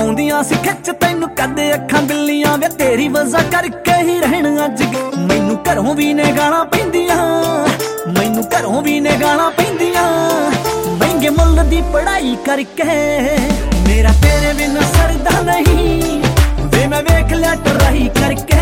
ਆਉਂਦੀਆਂ ਸੀ ਖਿੱਚ ਤੈਨੂੰ ਕਦੇ ਅੱਖਾਂ ਬਿੱਲੀਆਂ ਵੇ ਤੇਰੀ ਵਜ੍ਹਾ ਕਰਕੇ ਹੀ ਰਹਿਣ ਅੱਜ ਮੈਨੂੰ ਘਰੋਂ ਵੀ ਨੇ ਗਾਲਾਂ ਪੈਂਦੀਆਂ ਮੈਨੂੰ ਘਰੋਂ ਵੀ ਨੇ ਗਾਲਾਂ ਪੈਂਦੀਆਂ ਮਹਿੰਗੇ ਮੁੱਲ ਦੀ ਪੜ੍ਹਾਈ ਕਰਕੇ ਮੇਰਾ ਤੇਰੇ ਬਿਨ ਸਰਦਾ ਨਹੀਂ ਵੇ ਮੈਂ ਵੇਖ ਲਿਆ ਟਰਾਈ ਕਰਕੇ